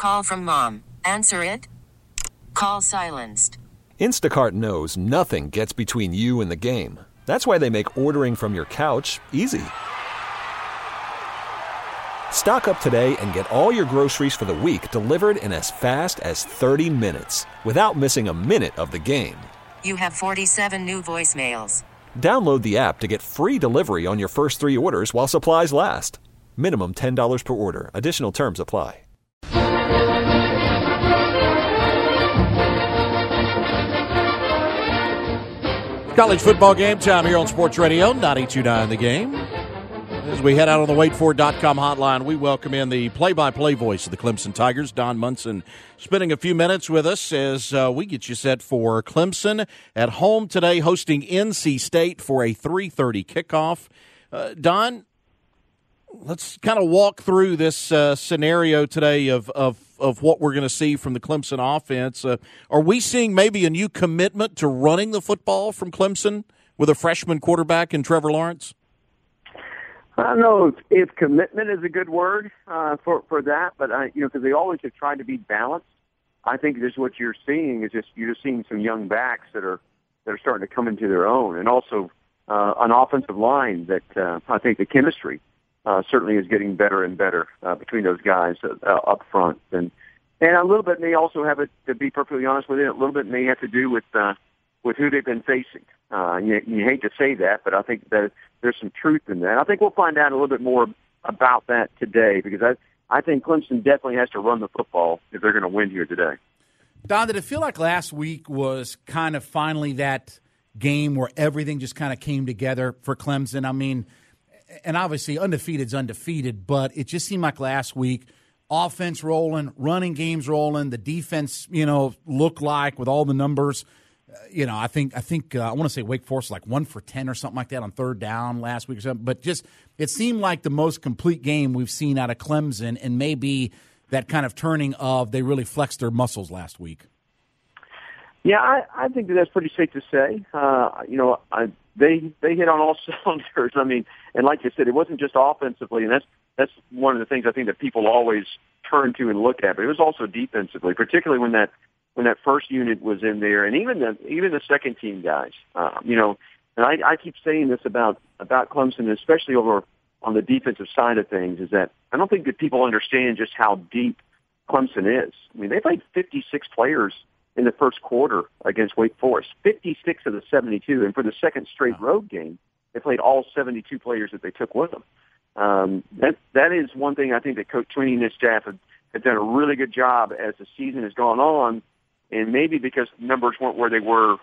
Call from mom. Answer it. Call silenced. Instacart knows nothing gets between you and the game. That's why they make ordering from your couch easy. Stock up today and get all your groceries for the week delivered in as fast as 30 minutes without missing a minute of the game. You have 47 new voicemails. Download the app to get free delivery on your first 3 orders while supplies last. Minimum $10 per order. Additional terms apply. College football game time here on Sports Radio 92.9 The Game. As we head out on the waitfor.com hotline, we welcome in the play-by-play voice of the Clemson Tigers, Don Munson, spending a few minutes with us as we get you set for Clemson at home today, hosting NC State for a 3:30 kickoff. Don, let's kind of walk through this scenario today of what we're going to see from the Clemson offense. Are we seeing maybe a new commitment to running the football from Clemson with a freshman quarterback in Trevor Lawrence? I don't know if commitment is a good word for that, but because they always have tried to be balanced. I think just what you're seeing is you're just seeing some young backs that are starting to come into their own, and also an offensive line that I think the chemistry certainly is getting better and better between those guys up front, and a little bit may also have it, to be perfectly honest with you, a little bit may have to do with who they've been facing. You hate to say that, but I think that there's some truth in that. I think we'll find out a little bit more about that today, because I think Clemson definitely has to run the football if they're going to win here today. Don, did it feel like last week was kind of finally that game where everything just kind of came together for Clemson? I mean, and obviously undefeated's undefeated, but it just seemed like last week, offense rolling, running games rolling, the defense, looked like with all the numbers. I think I want to say Wake Forest like 1 for 10 or something like that on third down last week or something. But just it seemed like the most complete game we've seen out of Clemson, and maybe that kind of turning of they really flexed their muscles last week. Yeah, I think that's pretty safe to say. They hit on all cylinders. I mean, and like you said, it wasn't just offensively, and that's one of the things I think that people always turn to and look at. But it was also defensively, particularly when that first unit was in there, and even the second team guys. And I keep saying this about Clemson, especially over on the defensive side of things, is that I don't think that people understand just how deep Clemson is. I mean, they played 56 players in the first quarter against Wake Forest, 56 of the 72, and for the second straight road game, they played all 72 players that they took with them. That is one thing I think that Coach Sweeney and his staff have done a really good job as the season has gone on. And maybe because numbers weren't where they were,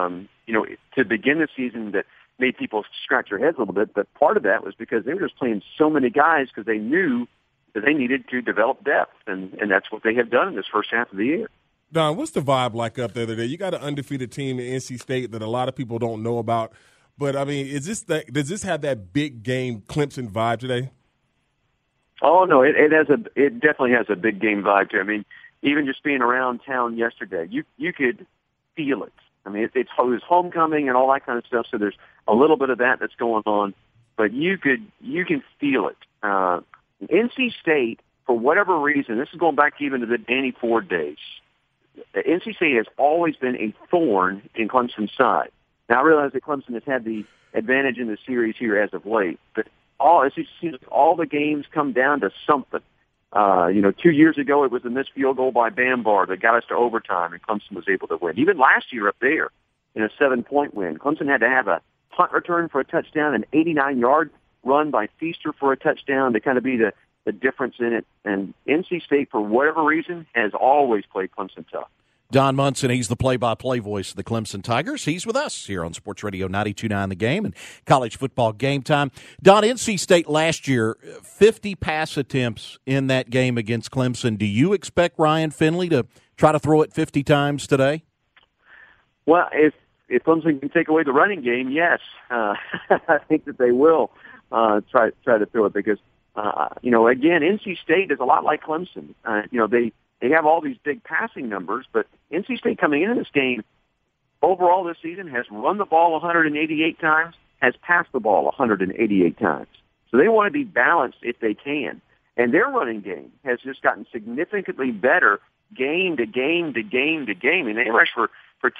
to begin the season, that made people scratch their heads a little bit. But part of that was because they were just playing so many guys because they knew that they needed to develop depth, and that's what they have done in this first half of the year. Don, what's the vibe like up there today? You got an undefeated team in NC State that a lot of people don't know about. But, I mean, does this have that big game Clemson vibe today? Oh, no, it definitely has a big game vibe to it. I mean, even just being around town yesterday, you could feel it. I mean, it was homecoming and all that kind of stuff, so there's a little bit of that that's going on, but you can feel it. NC State, for whatever reason, this is going back even to the Danny Ford days, NC State has always been a thorn in Clemson's side. Now, I realize that Clemson has had the advantage in the series here as of late, but all the games come down to something. 2 years ago, it was a missed field goal by Bambar that got us to overtime, and Clemson was able to win. Even last year up there, in a 7-point win, Clemson had to have a punt return for a touchdown, an 89-yard run by Feaster for a touchdown to kind of be the difference in it. And NC State, for whatever reason, has always played Clemson tough. Don Munson, he's the play-by-play voice of the Clemson Tigers. He's with us here on Sports Radio 92.9 The Game and College Football Game Time. Don, NC State last year, 50 pass attempts in that game against Clemson. Do you expect Ryan Finley to try to throw it 50 times today? Well, if Clemson can take away the running game, yes. I think that they will try to throw it because, again, NC State is a lot like Clemson. They have all these big passing numbers, but NC State coming into this game overall this season has run the ball 188 times, has passed the ball 188 times. So they want to be balanced if they can. And their running game has just gotten significantly better game to game to game to game. And they rushed for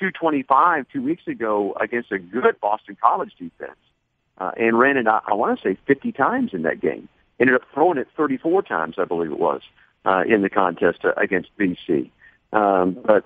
225 2 weeks ago against a good Boston College defense and ran it, I want to say, 50 times in that game. Ended up throwing it 34 times, I believe it was, in the contest against BC. But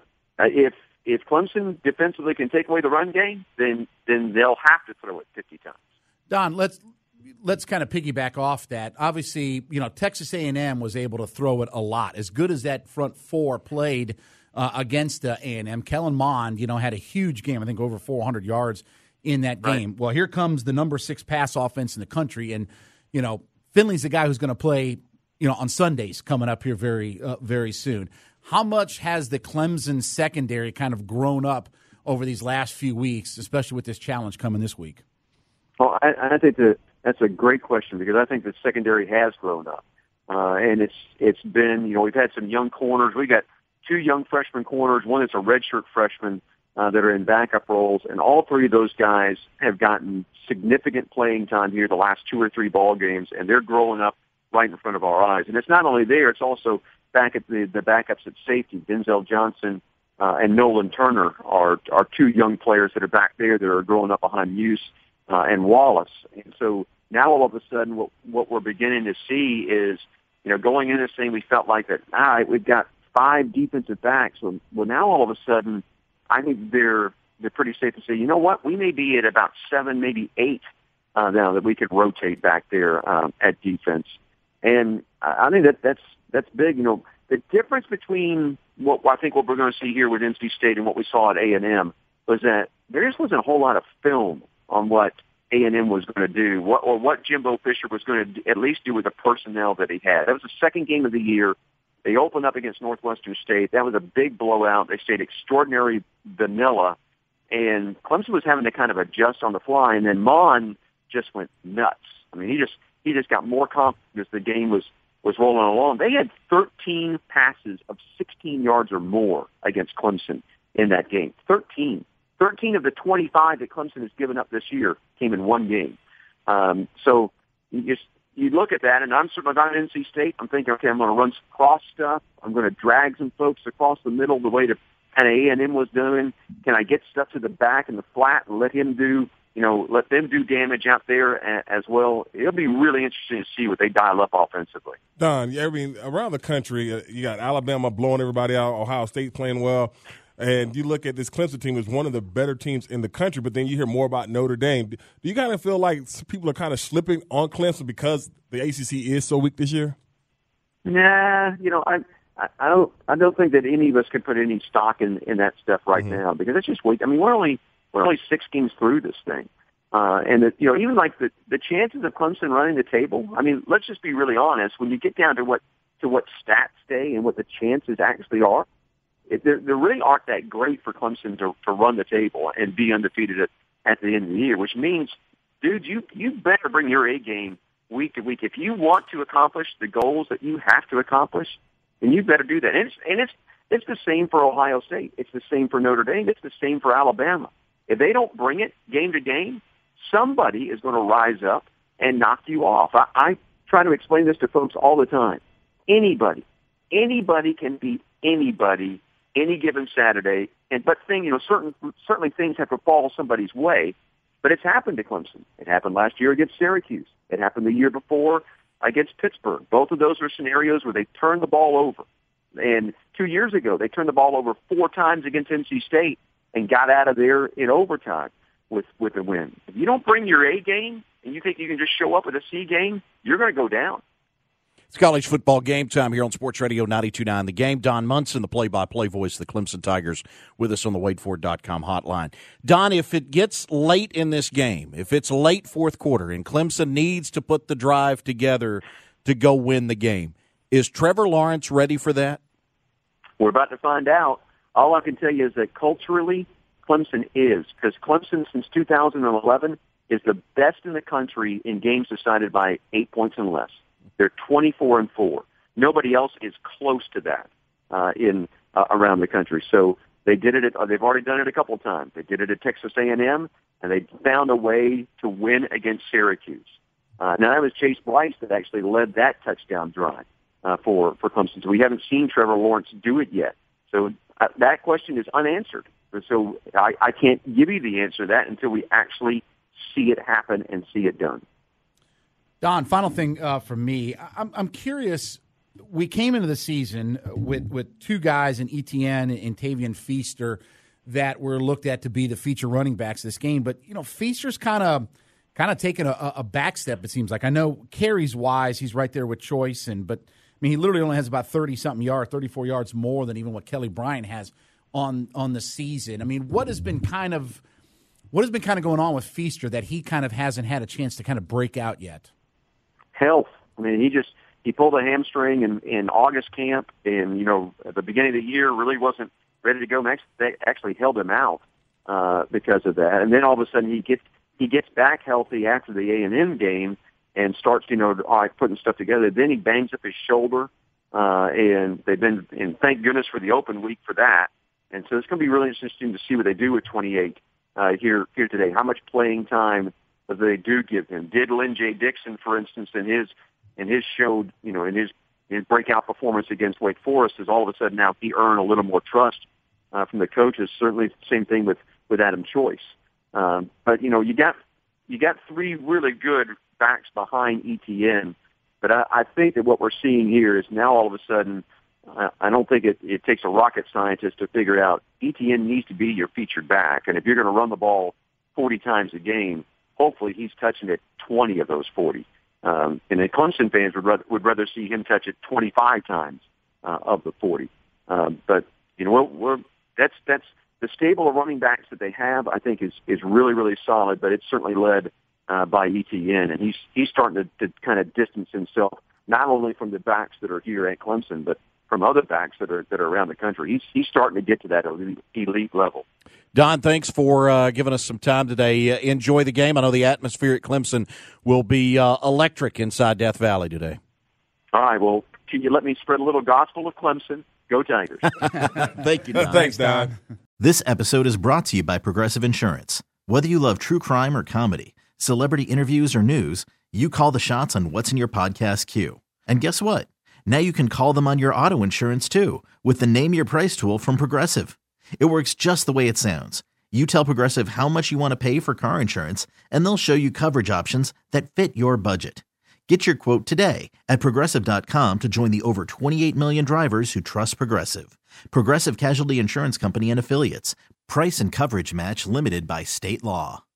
if Clemson defensively can take away the run game, then they'll have to throw it 50 times. Don, let's kind of piggyback off that. Obviously, Texas A&M was able to throw it a lot. As good as that front four played against A&M, Kellen Mond, had a huge game. I think over 400 yards in that game. Right. Well, here comes the number 6 pass offense in the country, and Finley's the guy who's going to play on Sundays coming up here very soon. How much has the Clemson secondary kind of grown up over these last few weeks, especially with this challenge coming this week? Well, I think that's a great question, because I think the secondary has grown up. And it's been, we've had some young corners. We got 2 young freshman corners, one that's a redshirt freshman that are in backup roles, and all 3 of those guys have gotten significant playing time here the last 2 or 3 ball games, and they're growing up right in front of our eyes. And it's not only there, it's also back at the backups at safety. Denzel Johnson and Nolan Turner are 2 young players that are back there that are growing up behind Muse and Wallace. And so now all of a sudden what we're beginning to see is, going into this thing, we felt like that, we've got 5 defensive backs. Well, now all of a sudden, I think they're pretty safe to say, you know what, we may be at about 7, maybe 8 now that we could rotate back there at defense. And I think that's big. The difference between what we're going to see here with NC State and what we saw at A&M was that there just wasn't a whole lot of film on what A&M was going to do, what Jimbo Fisher was going to at least do with the personnel that he had. That was the second game of the year. They opened up against Northwestern State. That was a big blowout. They stayed extraordinary vanilla, and Clemson was having to kind of adjust on the fly. And then Mon just went nuts. I mean, he just got more confident as the game was rolling along. They had 13 passes of 16 yards or more against Clemson in that game. 13 of the 25 that Clemson has given up this year came in one game. So you look at that, and I'm certainly not NC State. I'm thinking, okay, I'm going to run some cross stuff. I'm going to drag some folks across the middle the way that kind of A&M was doing. Can I get stuff to the back and the flat and let them do damage out there as well? It'll be really interesting to see what they dial up offensively. Don, around the country, you got Alabama blowing everybody out, Ohio State playing well. And you look at this Clemson team as one of the better teams in the country, but then you hear more about Notre Dame. Do you kind of feel like people are kind of slipping on Clemson because the ACC is so weak this year? Nah, I don't think that any of us can put any stock in that stuff right now, because it's just weak. I mean, we're only 6 games through this thing, and even like the chances of Clemson running the table. I mean, let's just be really honest. When you get down to what stats say and what the chances actually are, there really aren't that great for Clemson to run the table and be undefeated at the end of the year, which means, dude, you better bring your A game week to week. If you want to accomplish the goals that you have to accomplish, then you better do that. And it's the same for Ohio State. It's the same for Notre Dame. It's the same for Alabama. If they don't bring it game to game, somebody is going to rise up and knock you off. I try to explain this to folks all the time. Anybody can beat anybody any given Saturday, certainly things have to fall somebody's way, but it's happened to Clemson. It happened last year against Syracuse. It happened the year before against Pittsburgh. Both of those were scenarios where they turned the ball over. And 2 years ago, they turned the ball over 4 times against NC State and got out of there in overtime with a win. If you don't bring your A game and you think you can just show up with a C game, you're going to go down. It's college football game time here on Sports Radio 92.9 The Game. Don Munson, the play-by-play voice of the Clemson Tigers, with us on the WadeFord.com hotline. Don, if it gets late in this game, if it's late fourth quarter and Clemson needs to put the drive together to go win the game, is Trevor Lawrence ready for that? We're about to find out. All I can tell you is that culturally, Clemson is, because Clemson since 2011 is the best in the country in games decided by 8 points and less. They're 24-4. Nobody else is close to that around the country. So they did it. They've already done it a couple of times. They did it at Texas A&M, and they found a way to win against Syracuse. Now, that was Chase Bryce that actually led that touchdown drive for Clemson. So we haven't seen Trevor Lawrence do it yet. So that question is unanswered. So I can't give you the answer to that until we actually see it happen and see it done. Don, final thing from me. I'm curious. We came into the season with two guys in Etienne and Tavian Feaster that were looked at to be the feature running backs of this game. But, Feaster's kind of taken a back step, it seems like. I know carries-wise, he's right there with Choice, but he literally only has about 30-something yards, 34 yards more than even what Kelly Bryant has on the season. What has been kind of going on with Feaster that he kind of hasn't had a chance to kind of break out yet? Health. He pulled a hamstring in August camp, and at the beginning of the year really wasn't ready to go. They actually held him out because of that, and then all of a sudden he gets back healthy after the A&M game and starts putting stuff together. Then he bangs up his shoulder, and thank goodness for the open week for that. And so it's going to be really interesting to see what they do with 28 here today. How much playing time they do give him? Did Lynn J. Dixon, for instance, in his showed, in his breakout performance against Wake Forest, is all of a sudden now he earned a little more trust from the coaches. Certainly the same thing with Adam Choice. But you got three really good backs behind Etienne. But I think that what we're seeing here is now all of a sudden, I don't think it takes a rocket scientist to figure out Etienne needs to be your featured back. And if you're going to run the ball 40 times a game, hopefully he's touching it 20 of those 40. And the Clemson fans would rather see him touch it 25 times of the 40. But that's the stable of running backs that they have. I think is really, really solid. But it's certainly led by Etienne, and he's starting to kind of distance himself not only from the backs that are here at Clemson, but from other backs that are around the country. He's starting to get to that elite level. Don, thanks for giving us some time today. Enjoy the game. I know the atmosphere at Clemson will be electric inside Death Valley today. All right. Well, can you let me spread a little gospel of Clemson? Go Tigers. Thank you, Don. Thanks, Don. This episode is brought to you by Progressive Insurance. Whether you love true crime or comedy, celebrity interviews or news, you call the shots on what's in your podcast queue. And guess what? Now you can call them on your auto insurance too with the Name Your Price tool from Progressive. It works just the way it sounds. You tell Progressive how much you want to pay for car insurance, and they'll show you coverage options that fit your budget. Get your quote today at Progressive.com to join the over 28 million drivers who trust Progressive. Progressive Casualty Insurance Company and Affiliates. Price and coverage match limited by state law.